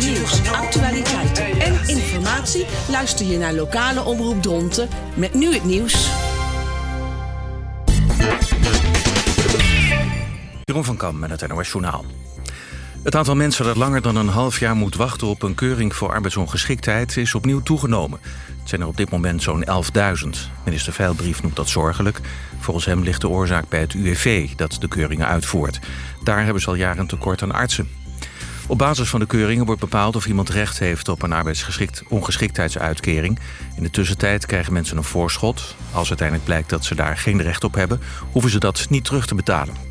nieuws, actualiteiten en informatie luister je naar Lokale Omroep Dronten met nu het nieuws. Jeroen van Kam met het NOS Journaal. Het aantal mensen dat langer dan een half jaar moet wachten op een keuring voor arbeidsongeschiktheid is opnieuw toegenomen. Het zijn er op dit moment zo'n 11.000. Minister Veilbrief noemt dat zorgelijk. Volgens hem ligt de oorzaak bij het UWV dat de keuringen uitvoert. Daar hebben ze al jaren een tekort aan artsen. Op basis van de keuringen wordt bepaald of iemand recht heeft op een arbeidsongeschiktheidsuitkering. In de tussentijd krijgen mensen een voorschot. Als uiteindelijk blijkt dat ze daar geen recht op hebben, hoeven ze dat niet terug te betalen.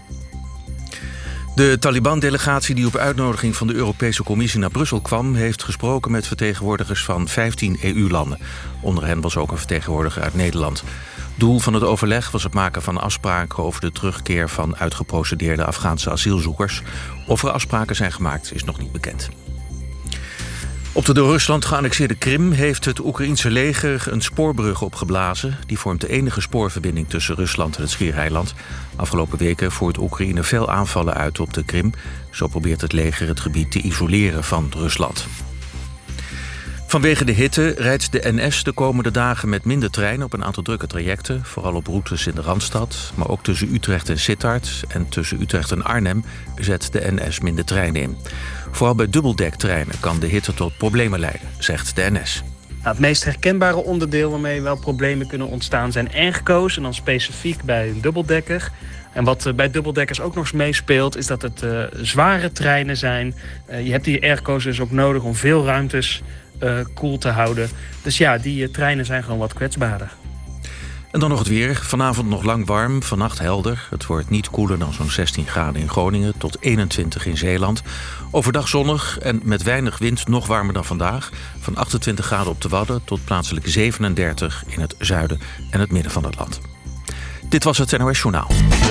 De Taliban-delegatie die op uitnodiging van de Europese Commissie naar Brussel kwam, heeft gesproken met vertegenwoordigers van 15 EU-landen. Onder hen was ook een vertegenwoordiger uit Nederland. Doel van het overleg was het maken van afspraken over de terugkeer van uitgeprocedeerde Afghaanse asielzoekers. Of er afspraken zijn gemaakt is nog niet bekend. Op de door Rusland geannexeerde Krim heeft het Oekraïense leger een spoorbrug opgeblazen. Die vormt de enige spoorverbinding tussen Rusland en het Schiereiland. Afgelopen weken voert Oekraïne veel aanvallen uit op de Krim. Zo probeert het leger het gebied te isoleren van Rusland. Vanwege de hitte rijdt de NS de komende dagen met minder treinen op een aantal drukke trajecten. Vooral op routes in de Randstad, maar ook tussen Utrecht en Sittard en tussen Utrecht en Arnhem zet de NS minder treinen in. Vooral bij dubbeldektreinen kan de hitte tot problemen leiden, zegt de NS. Het meest herkenbare onderdeel waarmee wel problemen kunnen ontstaan zijn airco's en dan specifiek bij een dubbeldekker. En wat bij dubbeldekkers ook nog eens meespeelt is dat het zware treinen zijn. Je hebt die airco's dus ook nodig om veel ruimtes koel te houden. Dus ja, die treinen zijn gewoon wat kwetsbaarder. En dan nog het weer. Vanavond nog lang warm, vannacht helder. Het wordt niet koeler dan zo'n 16 graden in Groningen tot 21 in Zeeland. Overdag zonnig en met weinig wind nog warmer dan vandaag. Van 28 graden op de Wadden tot plaatselijk 37 in het zuiden en het midden van het land. Dit was het NOS Journaal.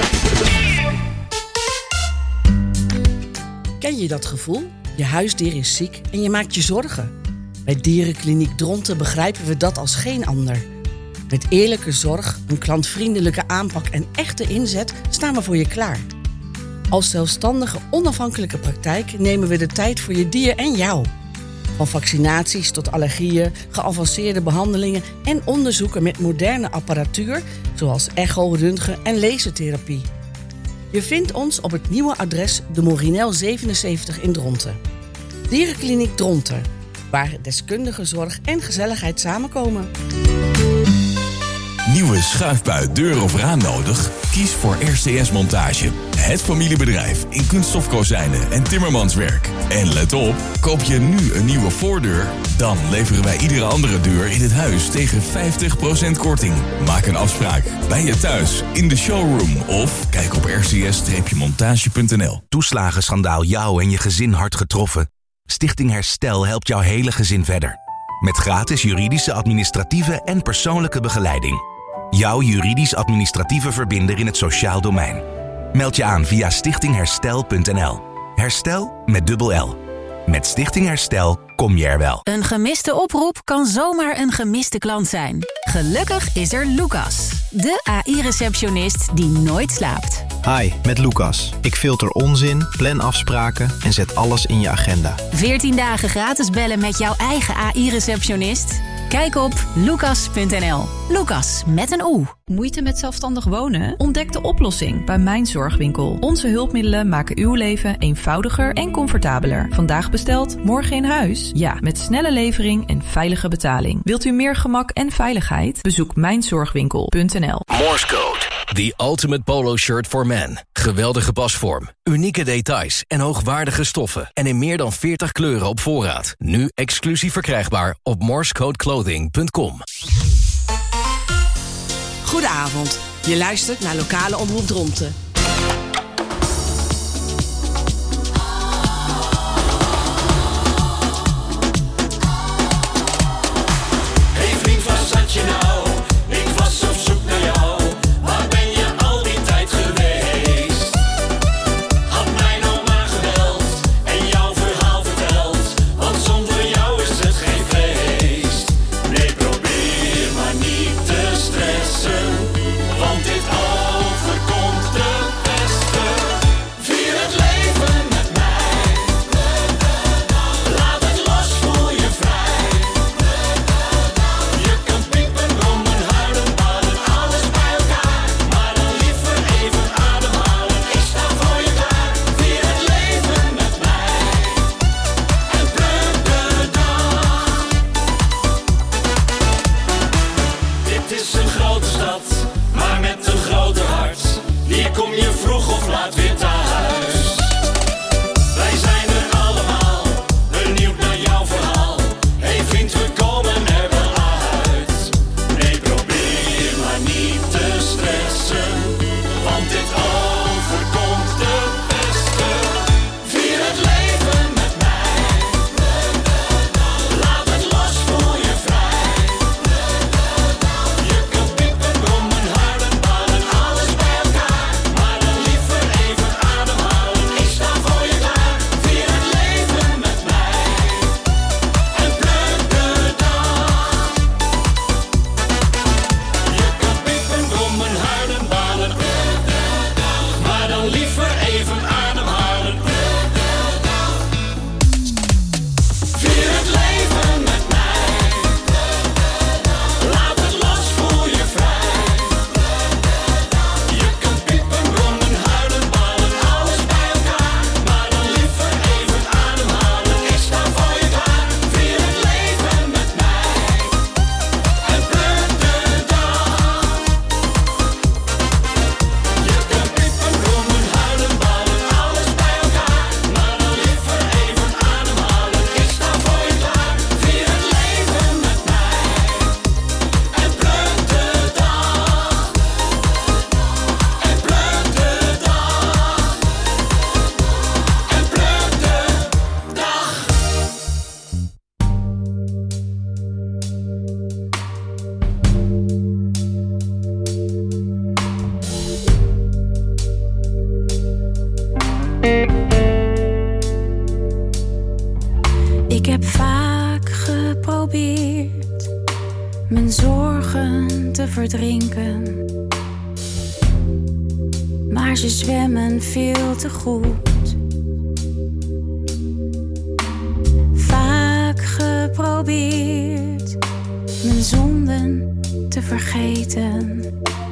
Ken je dat gevoel? Je huisdier is ziek en je maakt je zorgen. Bij Dierenkliniek Dronten begrijpen we dat als geen ander. Met eerlijke zorg, een klantvriendelijke aanpak en echte inzet staan we voor je klaar. Als zelfstandige, onafhankelijke praktijk nemen we de tijd voor je dier en jou. Van vaccinaties tot allergieën, geavanceerde behandelingen en onderzoeken met moderne apparatuur, zoals echo, röntgen en lasertherapie. Je vindt ons op het nieuwe adres de Morinel 77 in Dronten. Dierenkliniek Dronten, waar deskundige zorg en gezelligheid samenkomen. Nieuwe schuifbui, deur of raam nodig? Kies voor RCS Montage. Het familiebedrijf in kunststofkozijnen en timmermanswerk. En let op, koop je nu een nieuwe voordeur, dan leveren wij iedere andere deur in het huis tegen 50% korting. Maak een afspraak bij je thuis, in de showroom of kijk op rcs-montage.nl. Toeslagenschandaal jou en je gezin hard getroffen? Stichting Herstel helpt jouw hele gezin verder. Met gratis juridische, administratieve en persoonlijke begeleiding. Jouw juridisch-administratieve verbinder in het sociaal domein. Meld je aan via stichtingherstel.nl. Herstel met dubbel L. Met Stichting Herstel kom je er wel. Een gemiste oproep kan zomaar een gemiste klant zijn. Gelukkig is er Lucas, de AI-receptionist die nooit slaapt. Hi, met Lucas. Ik filter onzin, plan afspraken en zet alles in je agenda. 14 dagen gratis bellen met jouw eigen AI-receptionist? Kijk op lucas.nl. Lucas met een O. Moeite met zelfstandig wonen? Ontdek de oplossing bij Mijn Zorgwinkel. Onze hulpmiddelen maken uw leven eenvoudiger en comfortabeler. Vandaag besteld, morgen in huis? Ja, met snelle levering en veilige betaling. Wilt u meer gemak en veiligheid? Bezoek mijnzorgwinkel.nl. Morse Code. The ultimate polo shirt for men. Geweldige pasvorm, unieke details en hoogwaardige stoffen. En in meer dan 40 kleuren op voorraad. Nu exclusief verkrijgbaar op morsecodeclothing.com. Goedenavond. Je luistert naar Lokale Omroep Dronten. Hey vriend, waar zat je nou? Ik was op zoek naar jou. Waar ben je al die tijd geweest? Had mij nou maar gebeld en jouw verhaal verteld. Want zonder jou is het geen feest. Nee, probeer maar niet te stressen. Want dit overkomt er Ik heb vaak geprobeerd mijn zorgen te verdrinken, maar ze zwemmen veel te goed. Vaak geprobeerd mijn zonden te vergeten,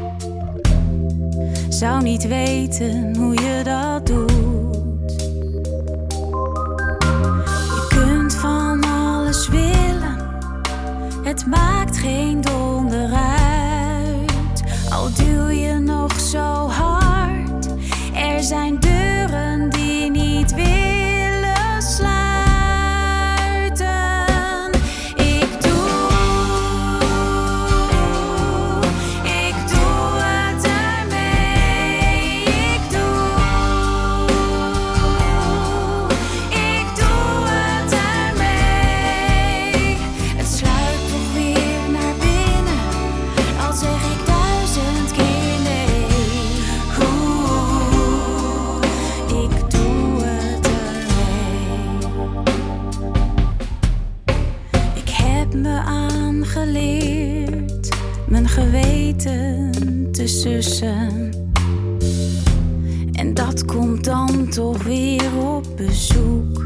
zou niet weten hoe je dat doet. Je kunt van alles willen, het maakt geen donder uit. Al duw je nog zo hard, er zijn deuren die niet willen sluiten. Ik doe het ermee. Ik doe het ermee. Het sluit toch weer naar binnen, al zeg ik 1000 keer nee. Ik doe het ermee. Ik heb me aangeleerd mijn geweten te sussen, en dat komt dan toch weer op bezoek.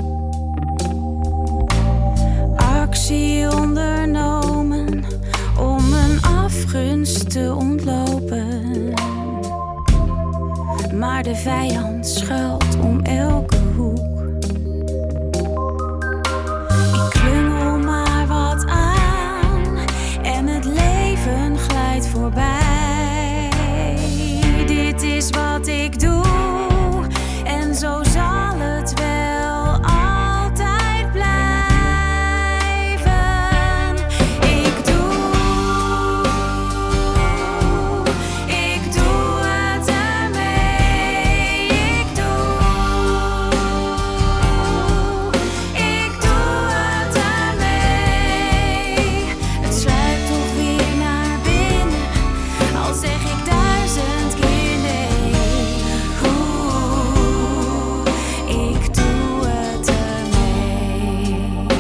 Actie ondernomen om een afgunst te ontlopen, maar de vijand schuilt om elke hoek. Ik klungel maar wat aan en het leven glijdt voorbij. Dit is wat ik doe en zo zal het wel altijd blijven. Ik doe het ermee. Ik doe het ermee. Het sluit toch weer naar binnen, al zeg ik 1000 keer nee. Ik doe het ermee.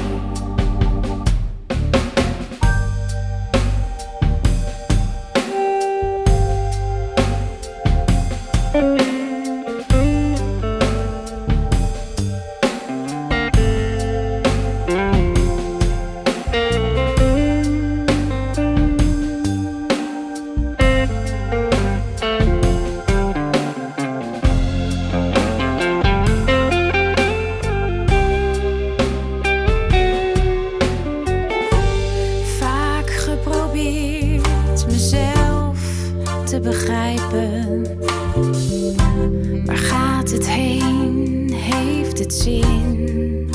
Vaak geprobeerd mezelf te begrijpen. Waar gaat het heen? Heeft het zin?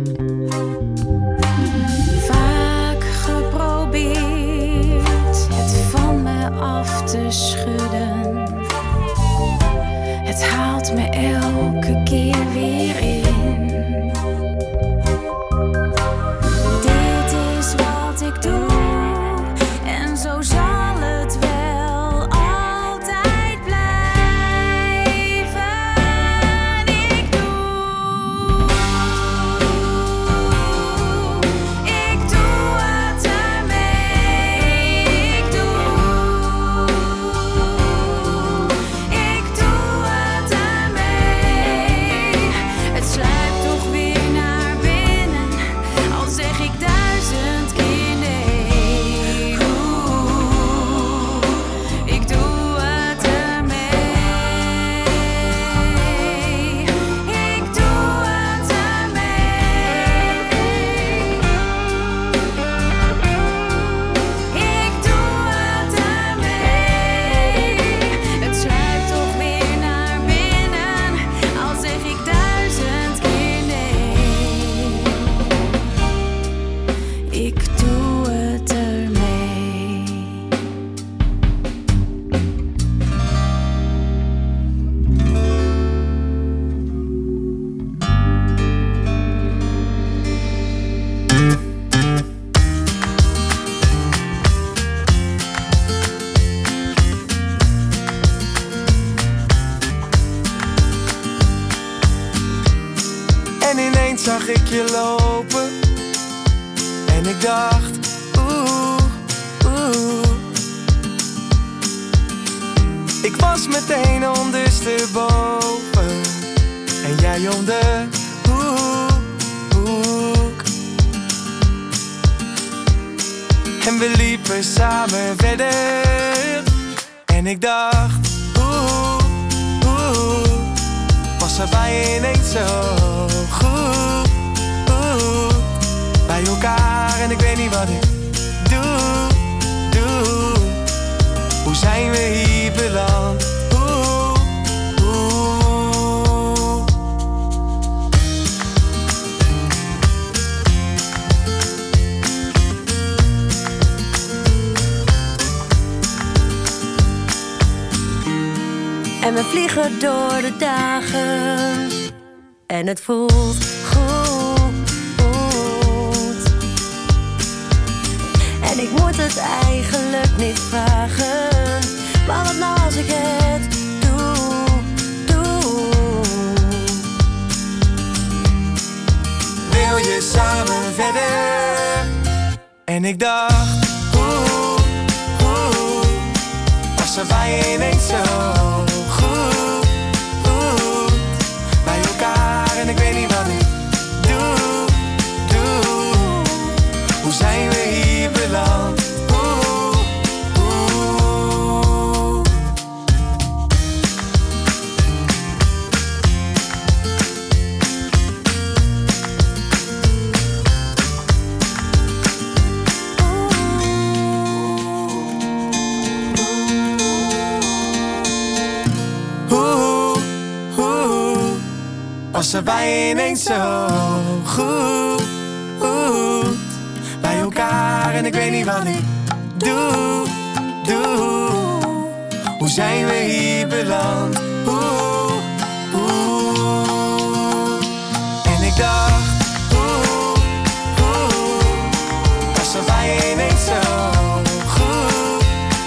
Vaak geprobeerd het van me af te schudden. Het haalt me elke keer weer in. Dit is wat ik doe en zo zal het wel altijd blijven. Ik doe het ermee. Ik doe het ermee. Het En ineens zag ik je lopen. En ik dacht, oeh. Ik was meteen ondersteboven. En jij om de hoek. En we liepen samen verder. En ik dacht, was er bij ineens zo goed. Bij elkaar en ik weet niet wat ik doe. Hoe zijn we hier beland? En we vliegen door de dagen. En het voelt goed. En ik moet het eigenlijk niet vragen. Maar wat nou als ik het doe? Wil je samen verder? En ik dacht, was er bij ineens zo goed. Bij elkaar en ik weet niet wat ik doe. Hoe zijn we hier beland? Was er bij ineens zo goed. Bij elkaar en ik weet niet wat ik doe. Hoe zijn we hier beland? En ik dacht, was er bij ineens zo goed.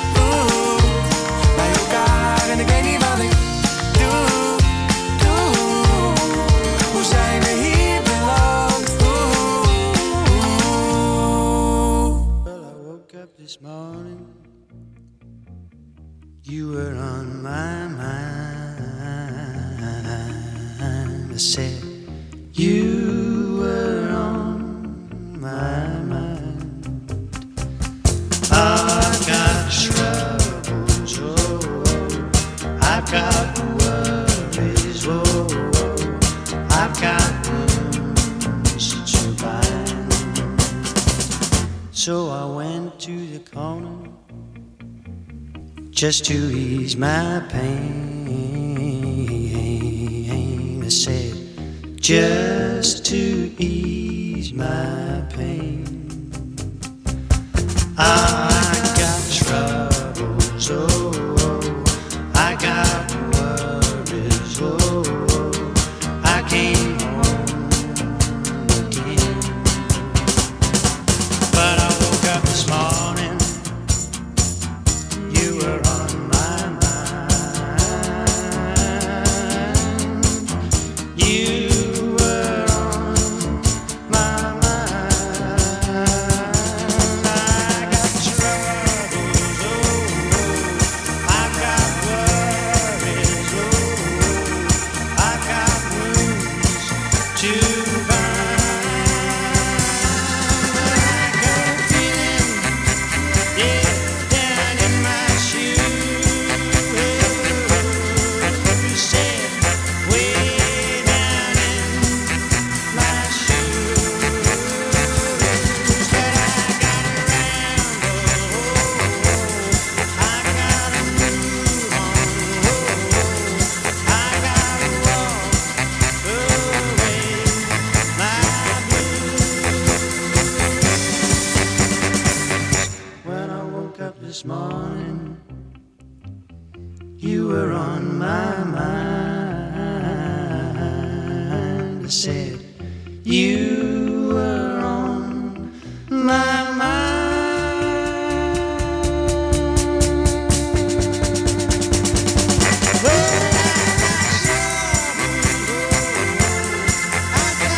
Bij elkaar en ik weet niet wat ik doe. Hoe zijn we hier beland? Well, I woke up this morning. You were on my mind. I said, you were on my mind. I've got troubles, I've got worries, I've got wounds to bind. So I went to the corner just to ease my pain. I said, just to ease my pain. I got troubles, I got worries, I came home again. But I woke up this morning, you were on my mind. You were on my mind. I got troubles, I've got worries, I've got wounds to bind. I got a feeling, yeah, down in my shoes. You said, way down in my shoes. But I got around, I gotta move on, I gotta walk away my blues. When I woke up this morning, you were on my mind. I said, you were on my mind. Well, I got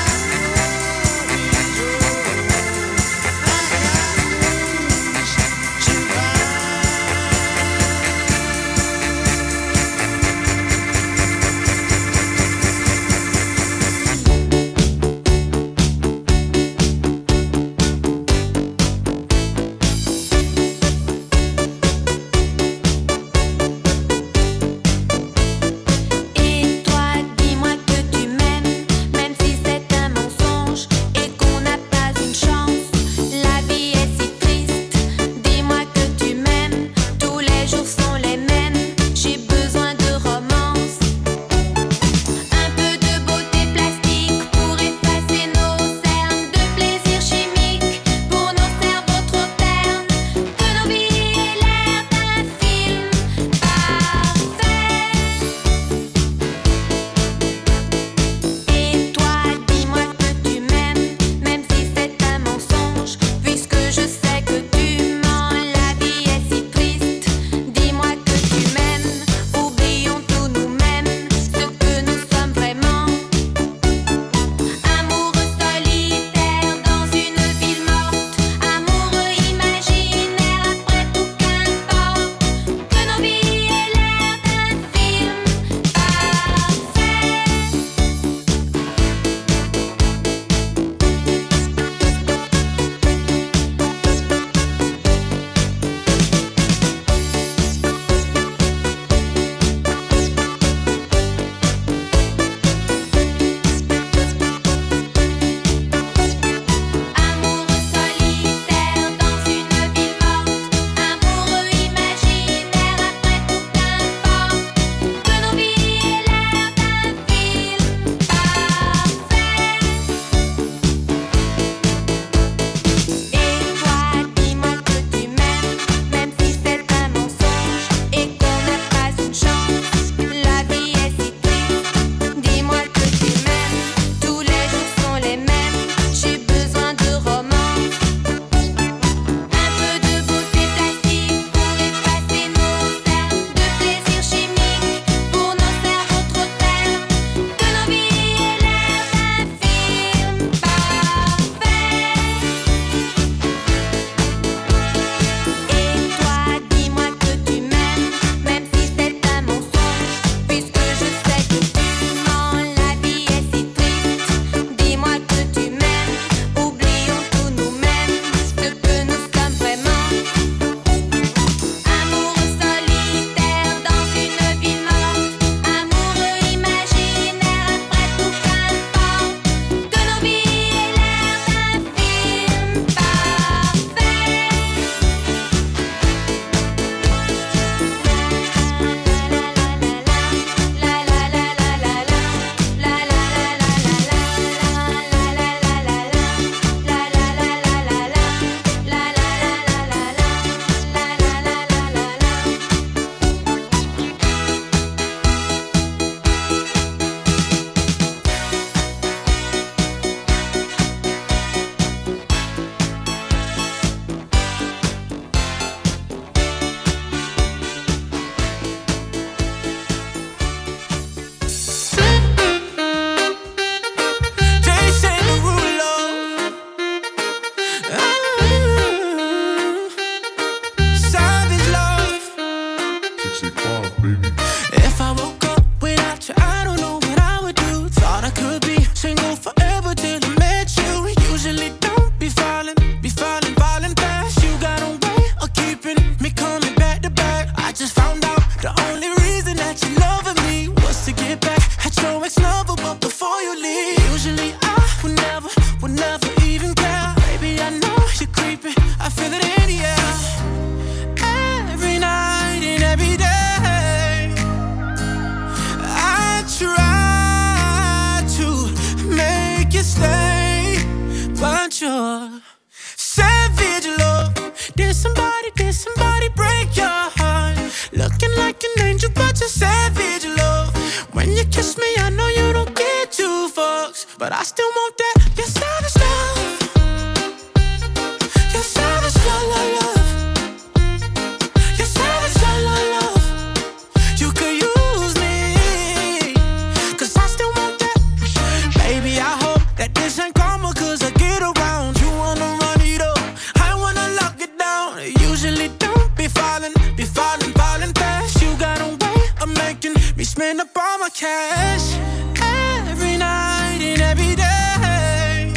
you're savage love. Did somebody break your heart? Looking like an angel, but you're savage love. When you kiss me, I know you don't get two fucks, but I still want that. You're savage love. You're savage love, love, love. You're savage love, love, love. You could use me, 'cause I still want that. Baby, I hope that this ain't karma, 'cause I get around. You wanna run it up, I wanna lock it down. Usually don't be falling fast. You got a way of making me spend up all my cash. Every night and every day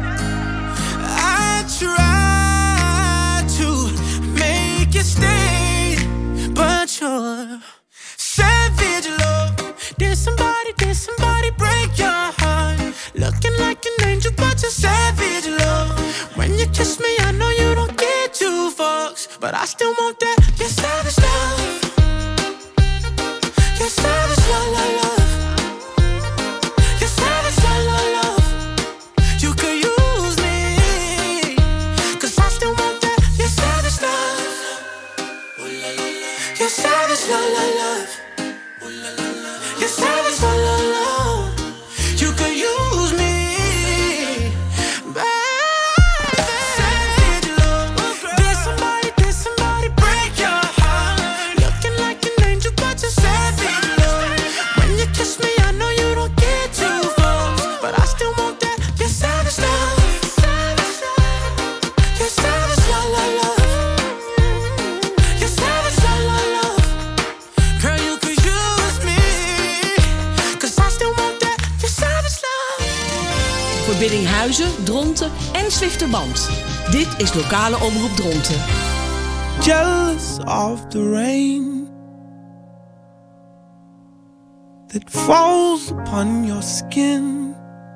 I try to make you stay, but you're savage love. Did somebody break your heart? Looking like an angel, but you're savage love. When you kiss me, I know you don't get two fucks, but I still want that. You're savage love. You're savage love, love, love. You're savage love, love, love. You could use me, 'cause I still want that. You're savage love. You're savage love, love, love. You're savage love, love, love. You could use me, baby. Savage love. Did somebody break your heart? Looking like an angel, but you're savage love. When you kiss me, I know you don't get two fucks, but I still want that. You're savage love. You're savage love, love, love. You're savage love, love, love. Girl, you could use me, 'cause I still want that. You're savage love. Voor Biddinghuizen, Dronten en Zwifterband. Dit is lokale omroep Dronten. Jealous of the rain that falls upon your skin.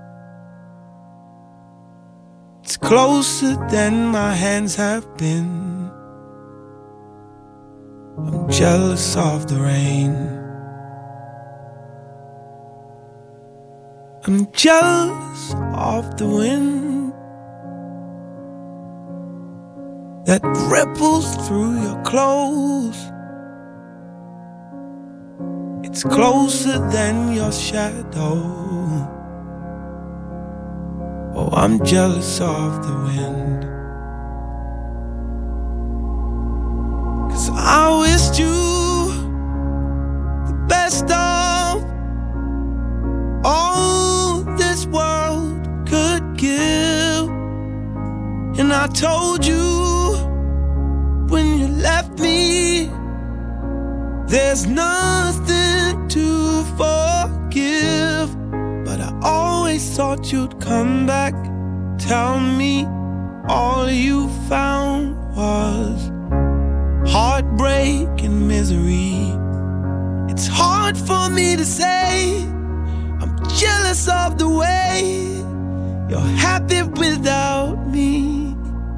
It's closer than my hands have been. I'm jealous of the rain. I'm jealous of the wind that ripples through your clothes. It's closer than your shadow. Oh, I'm jealous of the wind, 'cause I wished you the best of all this world could give. And I told you when you left me, there's nothing to forgive. But I always thought you'd come back, tell me all you found was heartbreak and misery. It's hard for me to say I'm jealous of the way you're happy without me.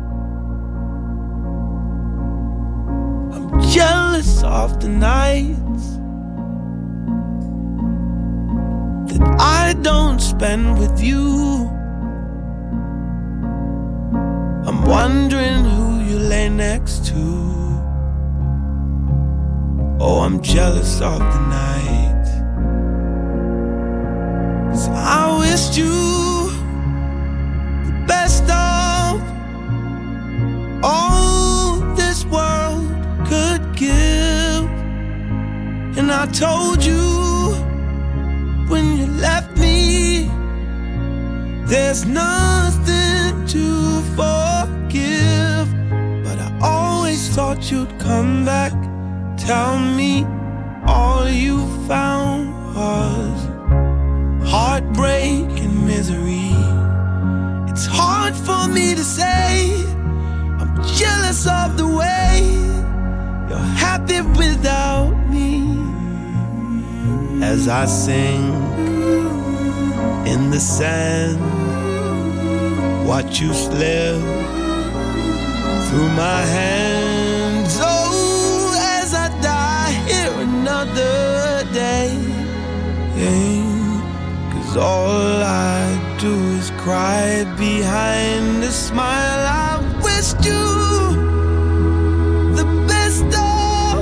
I'm jealous of the nights that I don't spend with you. I'm wondering who you lay next to. Oh, I'm jealous of the night, 'cause I wished you the best of all this world could give. And I told you when you left me, there's nothing to forgive. But I always thought you'd come back, tell me all you found was heartbreak and misery. It's hard for me to say I'm jealous of the way you're happy without me. As I sink in the sand, watch you slip through my hands. Oh, as I die here another day, 'cause all I do is cry. cried behind a smile. I wished you the best of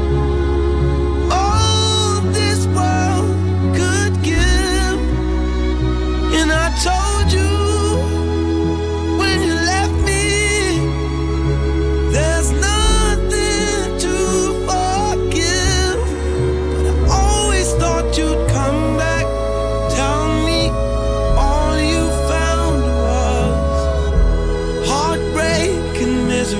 all this world could give. And I told you when you left me, there's nothing to forgive. But I always thought you'd come back, tell me all you found was heartbreak and misery.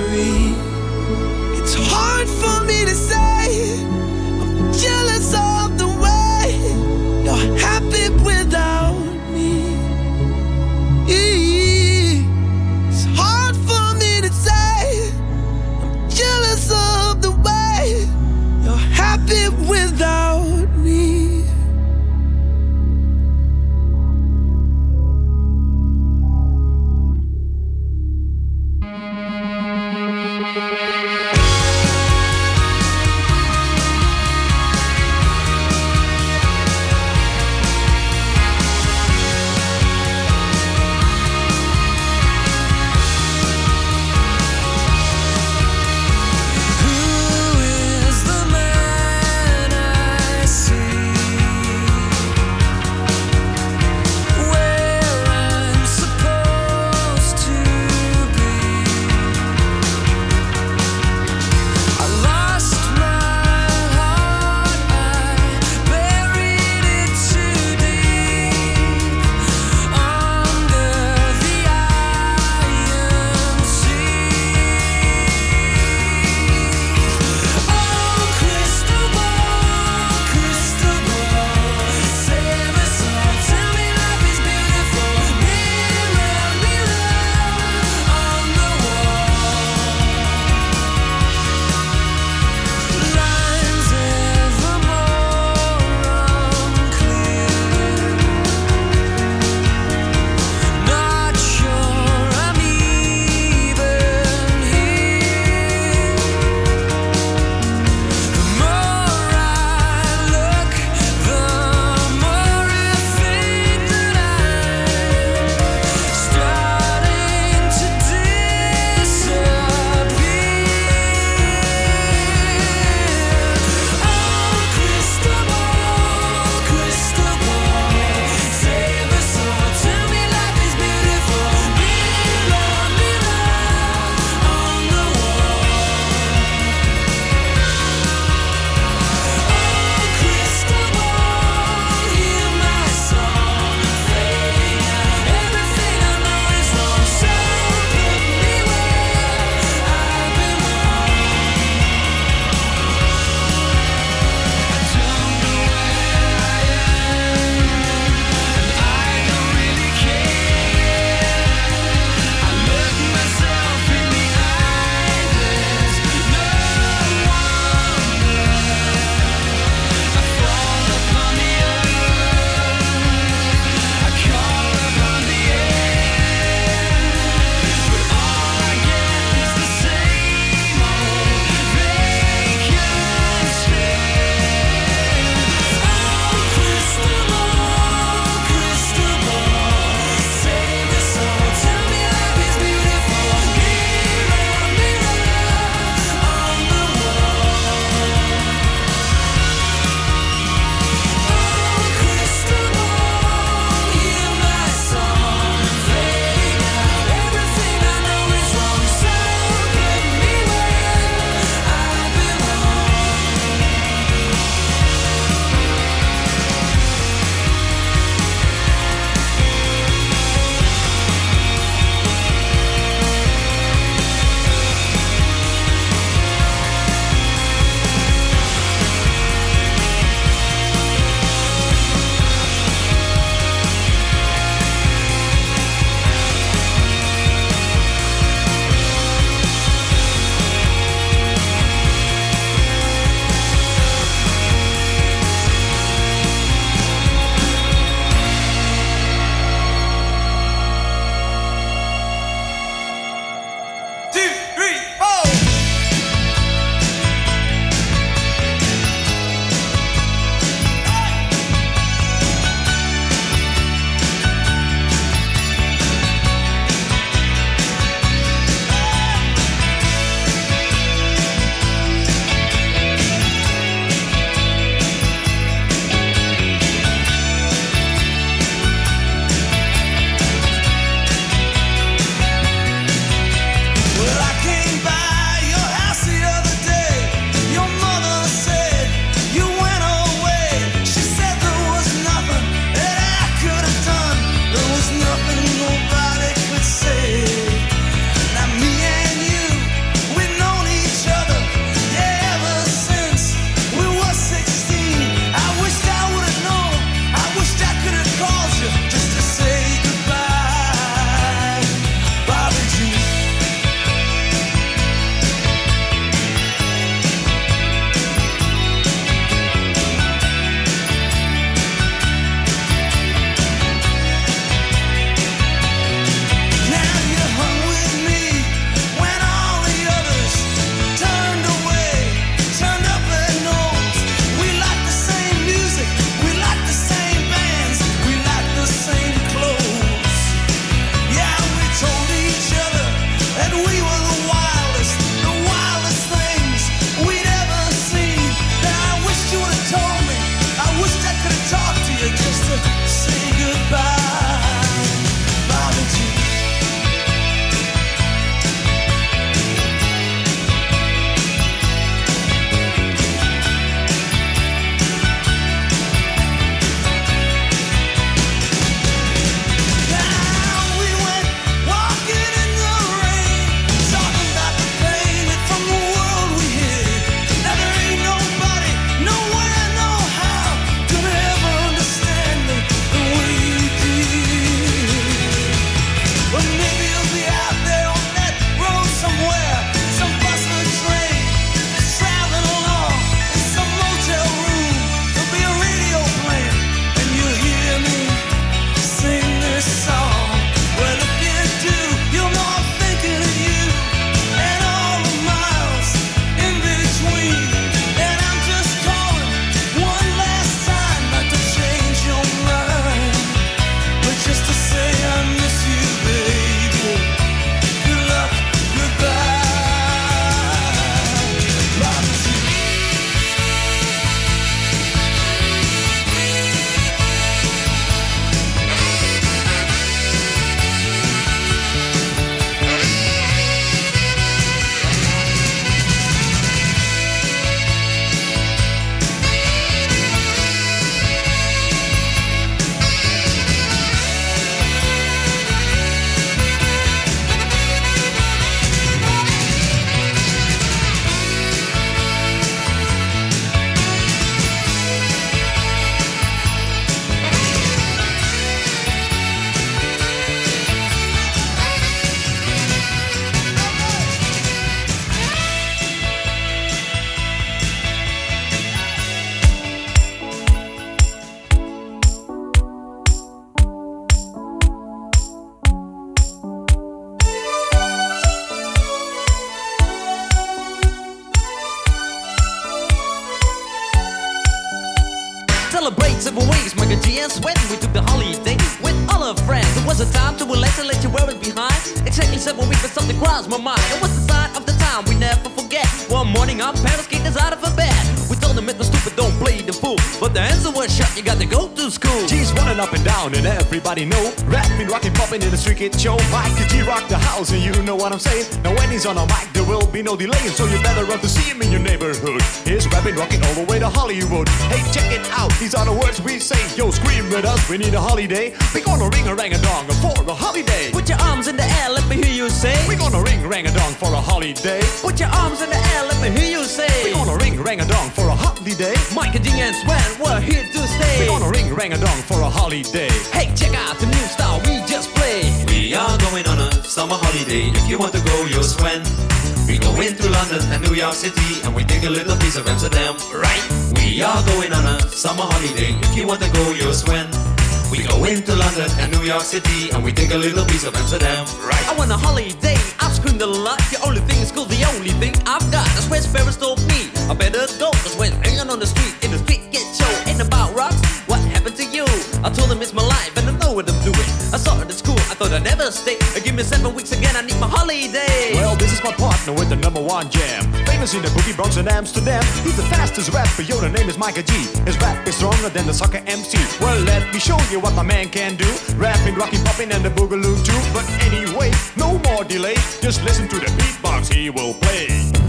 played 7 weeks, Mike and G and Sweat. We took the holiday with all our friends. It was a time to relax and let you wear it behind. Exactly 7 weeks, but something crossed my mind. It was the sign of the time we never forget. One morning our parents kicked us out of a bed. We told them it was stupid, don't play the fool. But the answer was shut, you got to go to school. G's running up and down and everybody know. Rapping, rocking, popping in the street kid show. Mike and G rock the house and you know what I'm saying. Now when he's on a mic there will be no delay. So you better run to see him in your neighborhood. He's rapping, rocking all the way to Hollywood. Hey, check it out, these are the words we say. Yo, scream with us, we need a holiday. We gonna ring a rang a dong for a holiday. Put your arms in the air, let me hear you say. We gonna ring rang a dong for a holiday. Put your arms in the air, let me hear you say. We gonna ring rang a dong for a holiday. Mike and G and Sven, we're here to stay. We gonna ring rang a dong for a holiday. Hey, check out the new style we just played. We are going on a summer holiday. If you want to go, you'll Sven. We go into London and New York City and we take a little piece of Amsterdam, right? We are going on a summer holiday. If you want to go, you'll Sven. We go into London and New York City and we take a little piece of Amsterdam, right? I want a holiday, I've screamed a lot. The only thing is cool, the only thing I've got. That's when Sparrows told me I better go. Cause when hanging on the street, in the street get show. Ain't about rocks, what happened to you? I told them it's my life and I know what I'm doing. I saw it at school, I thought I'd never stay. Give me 7 weeks again, I need my holiday. Well, this is my partner with the #1 jam. Famous in the boogie Bronx and Amsterdam. He's the fastest rapper, yo, the name is Micah G. His rap is stronger than the soccer MC. Well, let me show you what my man can do. Rapping, rocking, popping and the boogaloo too. But anyway, no more delay. Just listen to the beatbox he will play.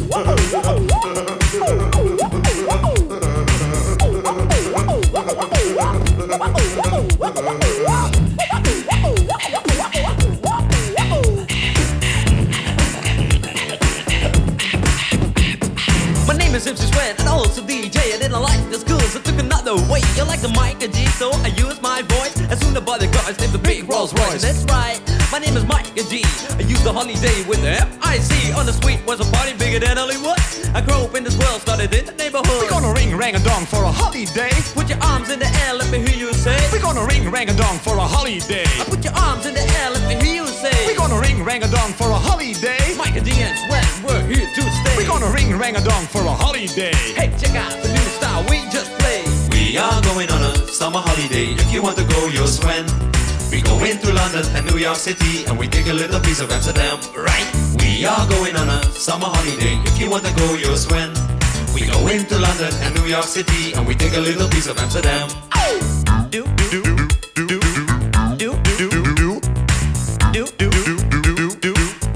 My name is MC Sven and also DJ. I didn't like the schools, I took another way. You like the Micah G, so I use my voice. As soon as the guys named the big Rolls Royce. And that's right, my name is Micah G. I used the holiday with the F-I-C. On the street was a party bigger than Hollywood. I grew up in this world, started in the neighborhood. We're gonna ring rang a dong for a holiday. Put your arms in the air, let me hear you say. We're gonna ring rang a dong for a holiday. Put your arms in the air, let me hear you say. We're gonna ring rang a dong for a holiday. Micah G and Sven, we're here to stay. We're gonna ring rang a dong for a holiday. Hey, check out the new style we just played. We are going on a summer holiday. If you want to go, you'll Sven. We go into London and New York City and we take a little piece of Amsterdam, right? We are going on a summer holiday. If you want to go, you'll Sven. We go into London and New York City and we take a little piece of Amsterdam. Do do do do do do do do do.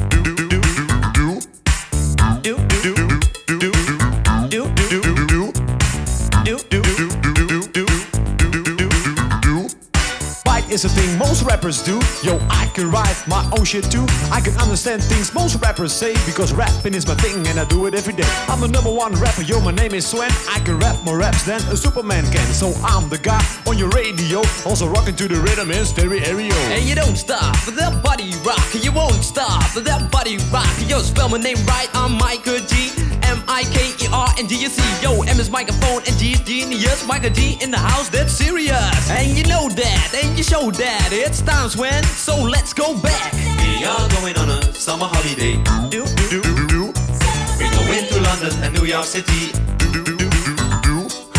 Is a thing most rappers do. Yo, I can write my own shit too. I can understand things most rappers say because rapping is my thing and I do it every day. I'm the #1 rapper, yo, my name is Sven. I can rap more raps than a Superman can. So I'm the guy on your radio, also rocking to the rhythm in stereo. And you don't stop with that body rock. You won't stop with that body rock. Yo, spell my name right, I'm Micah G. M-I-K-E-R-N-G-U-C. Yo, M is microphone and G is genius. Micah G in the house, that's serious. And you know that, and you show that. It's time, Sven, so let's go back. We are going on a summer holiday. Do do do do. We go into London and New York City. Do do do do do.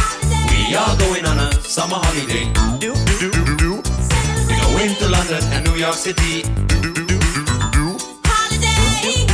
We are going on a summer holiday. Do do do do. We go into London and New York City. Do do do do. Holiday.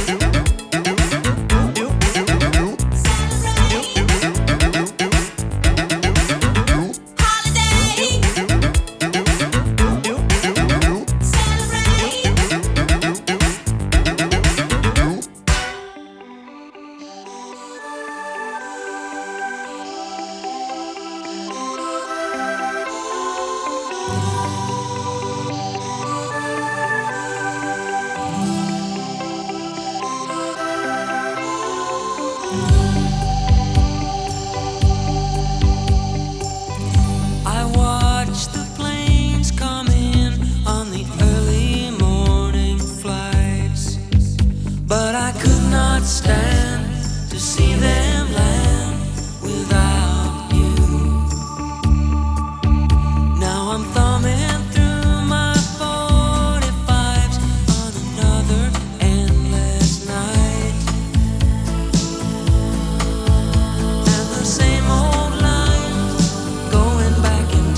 Same old line, going back and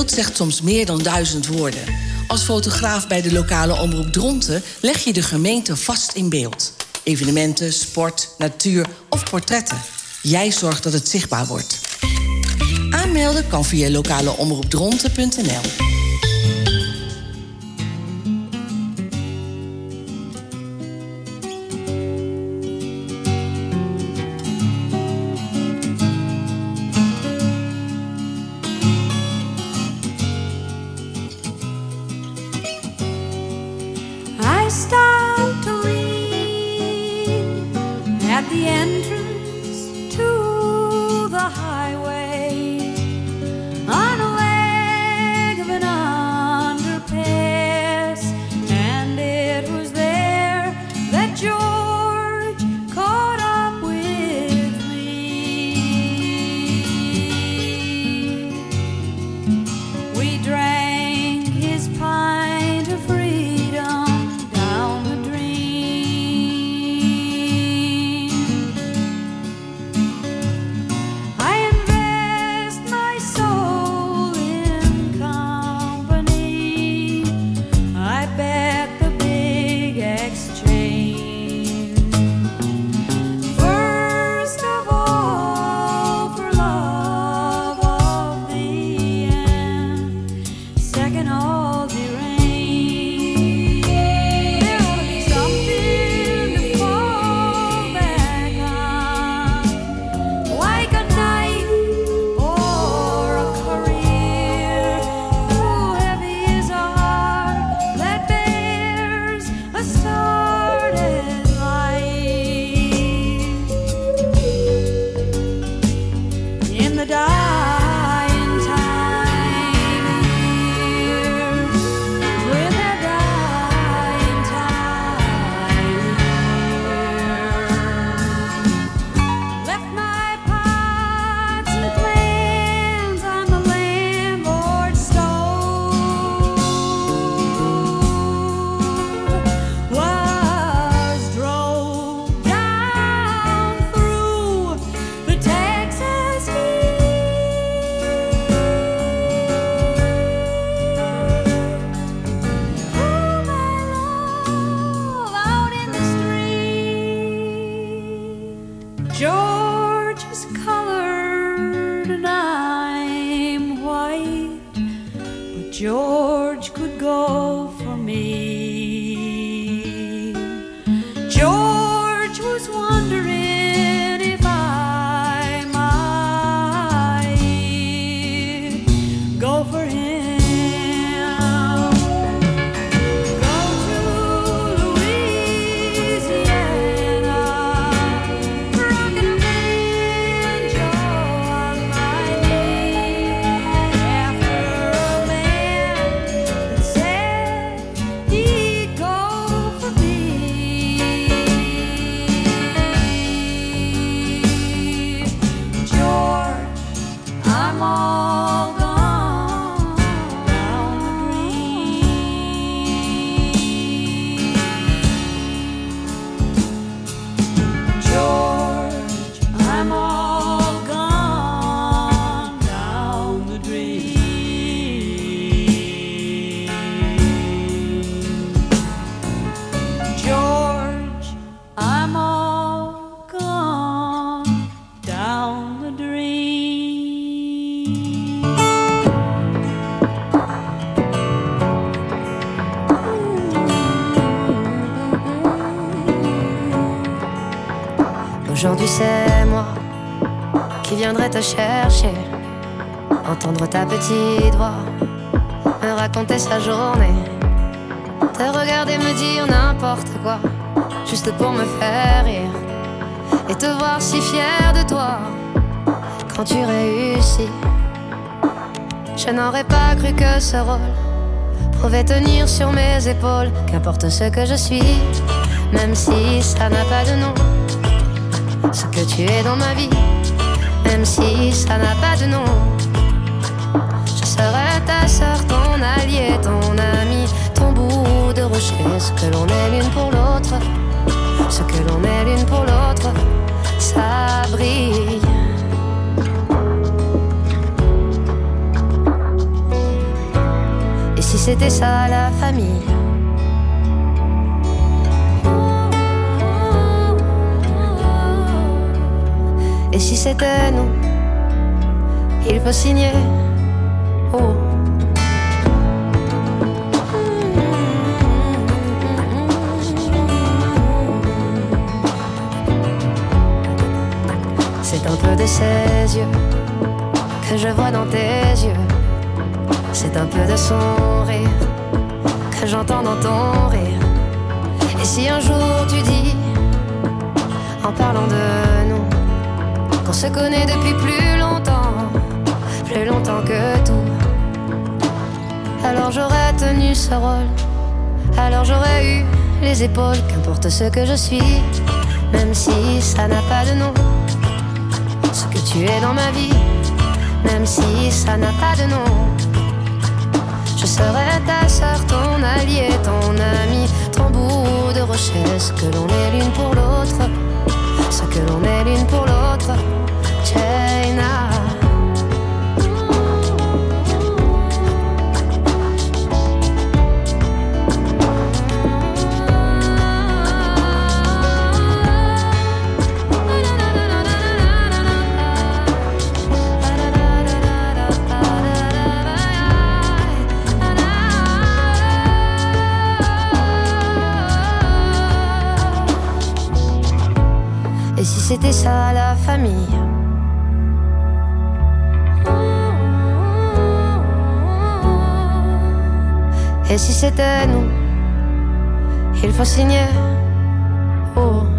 beeld zegt soms meer dan 1000 woorden. Als fotograaf bij de lokale omroep Dronten leg je de gemeente vast in beeld. Evenementen, sport, natuur of portretten. Jij zorgt dat het zichtbaar wordt. Aanmelden kan via lokaleomroepdronten.nl. I stopped to lean at the entrance to the highway on a leg of an underpass, and it was there that George caught up with me. We drank his pint of freedom down the drain. I invest my soul in company. I bet the big exchange. First of all, for love of the end. Second, all deranged. There ought to be something to fall back on, like a knife or a career. Too heavy is a heart that bears a started life. In the dying time years, with the dying time years, left my pots and plans on the landlord's stove. Was drove down through the Texas out in the street. George is colored and I'm white, but George could go for me. George was wondering if I might go for him. Go to Louisiana, rockin' a banjo on my knee. After a man that said he'd go for me. George, I'm all gone down the drain. George, I'm all gone down the drain. George, I'm all gone down the drain. Aujourd'hui c'est moi qui viendrai te chercher, entendre ta petite voix, me raconter sa journée, te regarder me dire n'importe quoi, juste pour me faire rire, et te voir si fier de toi quand tu réussis. Je n'aurais pas cru que ce rôle pouvait tenir sur mes épaules, qu'importe ce que je suis, même si ça n'a pas de nom. Ce que tu es dans ma vie, même si ça n'a pas de nom. Je serai ta sœur, ton allié, ton ami, ton bout de rocher. Ce que l'on est l'une pour l'autre, ce que l'on est l'une pour l'autre, ça brille. ça la famille. Et si c'était nous, il faut signer. Oh. C'est un peu de ses yeux que je vois dans tes yeux. C'est un peu de son rire que j'entends dans ton rire. Et si un jour tu dis, en parlant de nous, qu'on se connaît depuis plus longtemps que tout, alors j'aurais tenu ce rôle, alors j'aurais eu les épaules, qu'importe ce que je suis, même si ça n'a pas de nom. Ce que tu es dans ma vie, même si ça n'a pas de nom. Je serai ta sœur, ton allié, ton ami, ton bout de rocher, ce que l'on est l'une pour l'autre, ce que l'on est l'une pour l'autre. China. Et si c'était ça la famille? Et si c'était nous, il faut signer. Oh.